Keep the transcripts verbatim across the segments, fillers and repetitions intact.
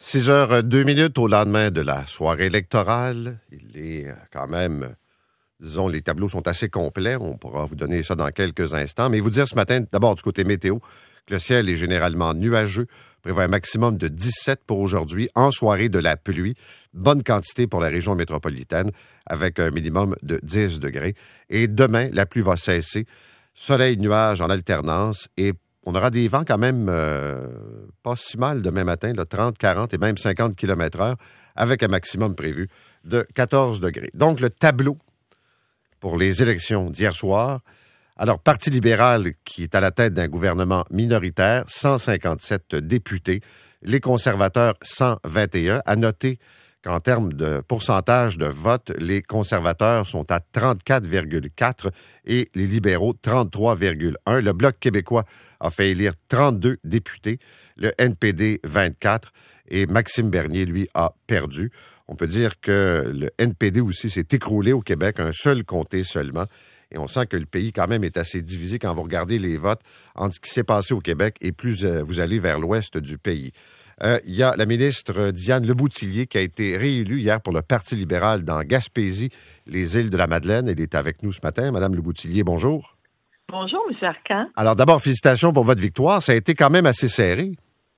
six heures deux minutes au lendemain de la soirée électorale. Il est quand même, disons, les tableaux sont assez complets. On pourra vous donner ça dans quelques instants. Mais vous dire ce matin, d'abord du côté météo, que le ciel est généralement nuageux. On prévoit un maximum de dix-sept pour aujourd'hui. En soirée, de la pluie. Bonne quantité pour la région métropolitaine, avec un minimum de dix degrés. Et demain, la pluie va cesser. Soleil, nuages en alternance. Et on aura des vents quand même euh, pas si mal demain matin, là, trente, quarante et même cinquante kilomètres heure, avec un maximum prévu de quatorze degrés. Donc, le tableau pour les élections d'hier soir. Alors, Parti libéral qui est à la tête d'un gouvernement minoritaire, cent cinquante-sept députés. Les conservateurs, cent vingt et un. À noter qu'en termes de pourcentage de vote, les conservateurs sont à trente-quatre virgule quatre et les libéraux, trente-trois virgule un. Le Bloc québécois a fait élire trente-deux députés, le N P D vingt-quatre et Maxime Bernier, lui, a perdu. On peut dire que le N P D aussi s'est écroulé au Québec, un seul comté seulement. Et on sent que le pays, quand même, est assez divisé quand vous regardez les votes entre ce qui s'est passé au Québec et plus euh, vous allez vers l'ouest du pays. Euh, il y a la ministre Diane Leboutillier qui a été réélue hier pour le Parti libéral dans Gaspésie, les îles de la Madeleine. Elle est avec nous ce matin. Madame Leboutillier, bonjour. Bonjour, M. Arcan. Alors d'abord, félicitations pour votre victoire. Ça a été quand même assez serré.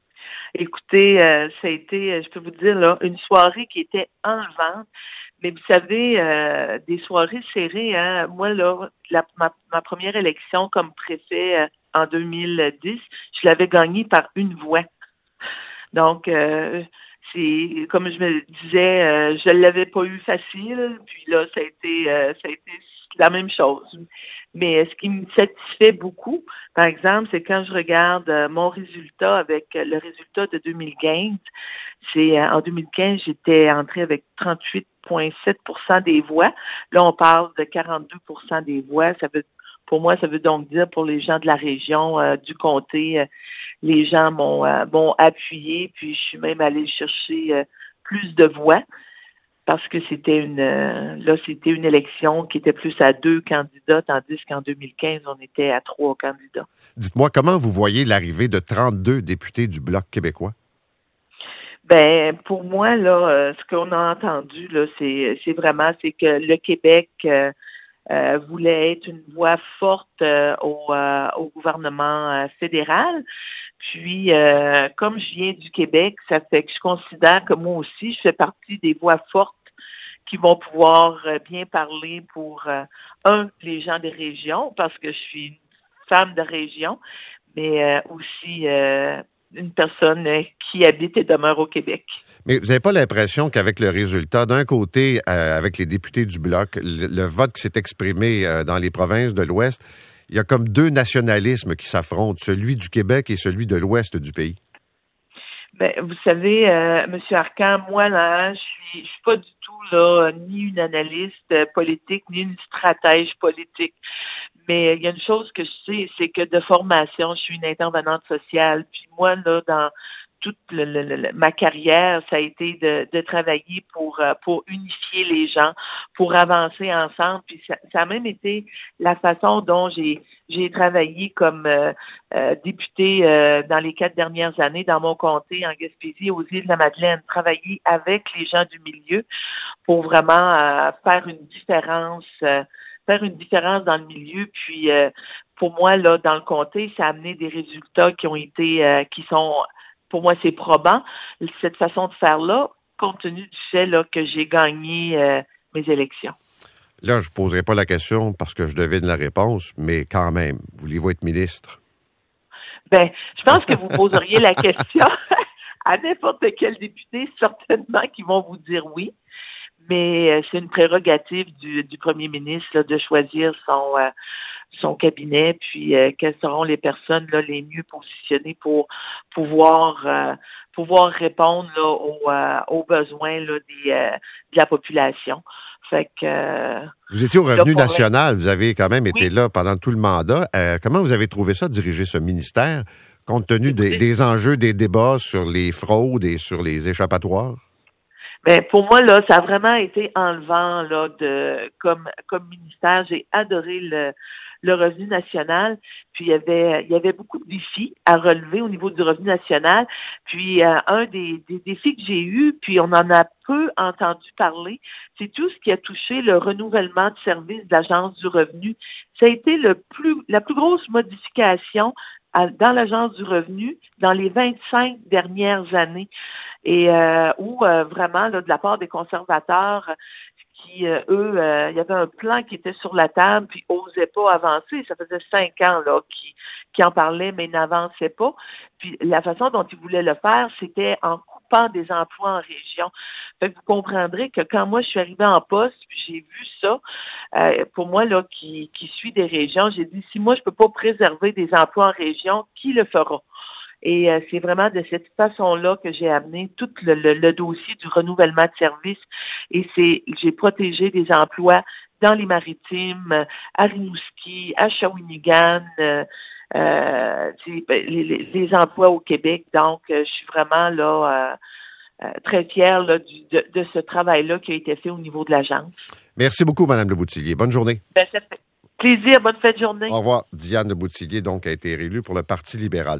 Écoutez, euh, ça a été, je peux vous dire, là, une soirée qui était enlevante. Mais vous savez, euh, des soirées serrées, hein, moi, là, la, ma, ma première élection comme préfet euh, en deux mille dix, je l'avais gagnée par une voix. Donc, euh, c'est comme je me disais, euh, je l'avais pas eu facile, puis là, ça a été, euh, ça a été la même chose. Mais ce qui me satisfait beaucoup, par exemple, c'est quand je regarde euh, mon résultat avec euh, le résultat de deux mille quinze. C'est euh, en deux mille quinze, j'étais entrée avec trente-huit virgule sept pour cent des voix. Là, on parle de quarante-deux pour cent des voix. Ça veut, pour moi, ça veut donc dire pour les gens de la région, euh, du comté, euh, les gens m'ont, euh, m'ont appuyé, puis je suis même allée chercher euh, plus de voix. Parce que c'était une euh, là, c'était une élection qui était plus à deux candidats, tandis qu'en deux mille quinze, on était à trois candidats. Dites-moi, comment vous voyez l'arrivée de trente-deux députés du Bloc québécois? Ben, pour moi, là, euh, ce qu'on a entendu, là, c'est, c'est vraiment, c'est que le Québec euh, euh, voulait être une voix forte euh, au, euh, au gouvernement euh, fédéral. Puis, euh, comme je viens du Québec, ça fait que je considère que moi aussi, je fais partie des voix fortes qui vont pouvoir euh, bien parler pour, euh, un, les gens des régions, parce que je suis une femme de région, mais euh, aussi euh, une personne euh, qui habite et demeure au Québec. Mais vous n'avez pas l'impression qu'avec le résultat, d'un côté, euh, avec les députés du Bloc, le, le vote qui s'est exprimé euh, dans les provinces de l'Ouest, il y a comme deux nationalismes qui s'affrontent, celui du Québec et celui de l'Ouest du pays? Ben, vous savez, euh, M. Arcan, moi, là, je suis, je suis pas du tout, là, ni une analyste politique, ni une stratège politique. Mais il y a une chose que je sais, c'est que de formation, je suis une intervenante sociale. Puis moi, là, dans toute le, le, le, ma carrière, ça a été de, de travailler pour pour unifier les gens, pour avancer ensemble. Puis ça, ça a même été la façon dont j'ai j'ai travaillé comme euh, euh, députée euh, dans les quatre dernières années dans mon comté en Gaspésie, aux îles de la Madeleine, travailler avec les gens du milieu pour vraiment euh, faire une différence, euh, faire une différence dans le milieu. Puis euh, pour moi, là, dans le comté, ça a amené des résultats qui ont été, euh, qui sont pour moi, c'est probant, cette façon de faire-là, compte tenu du fait là, que j'ai gagné euh, mes élections. Là, je ne poserai pas la question parce que je devine la réponse, mais quand même, voulez-vous être ministre? Ben, je pense que vous poseriez la question à n'importe quel député, certainement qu'ils vont vous dire oui, mais euh, c'est une prérogative du, du premier ministre là, de choisir son... Euh, son cabinet, puis euh, quelles seront les personnes là, les mieux positionnées pour pouvoir euh, pouvoir répondre là, aux, euh, aux besoins là, des, euh, de la population. Fait que euh, vous étiez au Revenu là, national, vous avez quand même été oui. là pendant tout le mandat. Euh, comment vous avez trouvé ça, diriger ce ministère, compte tenu des, des enjeux des débats sur les fraudes et sur les échappatoires? Ben pour moi là, ça a vraiment été enlevant là de comme comme ministère. J'ai adoré le le revenu national. Puis il y avait il y avait beaucoup de défis à relever au niveau du revenu national. Puis euh, un des, des défis que j'ai eu, puis on en a peu entendu parler, c'est tout ce qui a touché le renouvellement de service de l'Agence du revenu. Ça a été le plus la plus grosse modification à, dans l'Agence du revenu dans les vingt-cinq dernières années. Et euh, où euh, vraiment, là, de la part des conservateurs, qui, euh, eux, euh, il y avait un plan qui était sur la table, puis n'osaient pas avancer. Ça faisait cinq ans là qui qui en parlaient, mais n'avançaient pas. Puis la façon dont ils voulaient le faire, c'était en coupant des emplois en région. Fait que vous comprendrez que quand moi je suis arrivée en poste, puis j'ai vu ça, euh, pour moi là qui qui suis des régions, j'ai dit si moi je peux pas préserver des emplois en région, qui le fera? Et euh, c'est vraiment de cette façon-là que j'ai amené tout le, le, le dossier du renouvellement de services. Et c'est j'ai protégé des emplois dans les Maritimes, à Rimouski, à Shawinigan, euh, euh, les, les, les emplois au Québec. Donc, euh, je suis vraiment là euh, euh, très fière là, du, de, de ce travail-là qui a été fait au niveau de l'agence. Merci beaucoup, Mme Leboutillier. Bonne journée. Ben, ça fait plaisir. Bonne fin de journée. Au revoir. Diane Leboutillier, donc, a été réélue pour le Parti libéral.